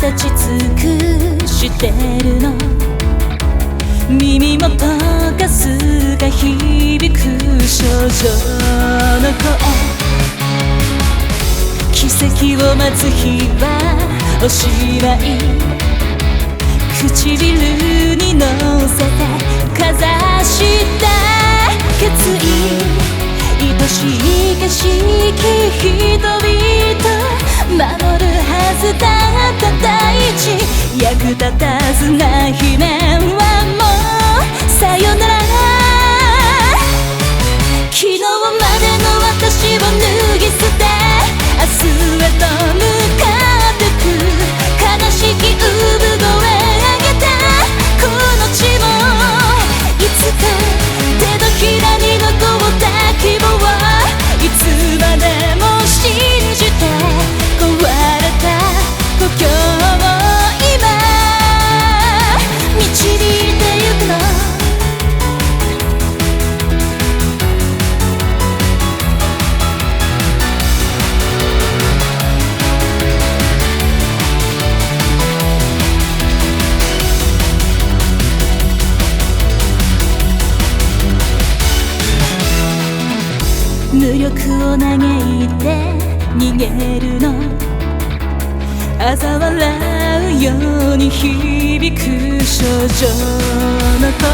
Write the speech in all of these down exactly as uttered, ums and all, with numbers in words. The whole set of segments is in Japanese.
立ち尽くしてるの。耳元かすが響く少女の声。奇跡を待つ日はおしまい。唇に乗せてかざした決意。愛しい景色人々守るはずだった大地。役立たずな姫はもうさよなら。昨日までの私を脱ぎ捨て明日へと向かってく。悲しき産声上げたこの地もいつか手のひらに残った希望。いつまでも信じて壊れた故郷を今導いてゆくの。無力を嘆いて逃げるの。嘲笑うように響く少女の声。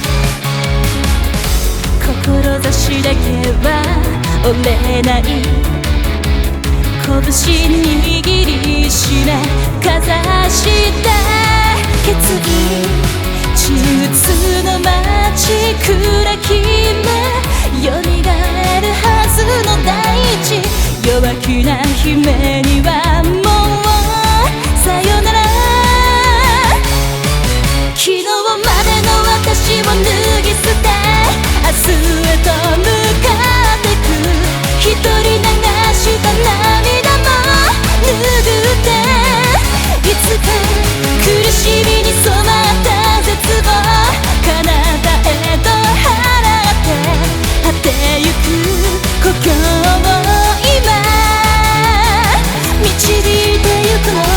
志だけは折れない。拳握りしめかざした決意。沈鬱の街暗き目よみがえるはずの大地。弱気な姫にはもうさよなら。昨日までの私を脱ぎ捨て明日へと向かってく。一人流した涙も拭っていつか苦しみに染まった絶望彼方へと払って果てゆく故郷を今導いてゆくの。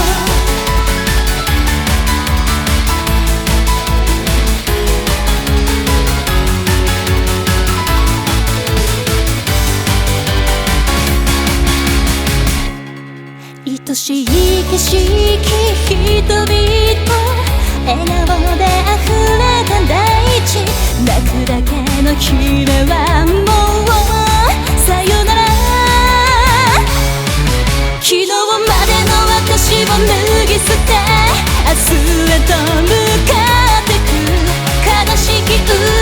愛しい景色人々笑顔で溢れた大地。泣くだけの姫はもうさよなら。昨日までの私を脱ぎ捨て明日へと向かってく。悲しき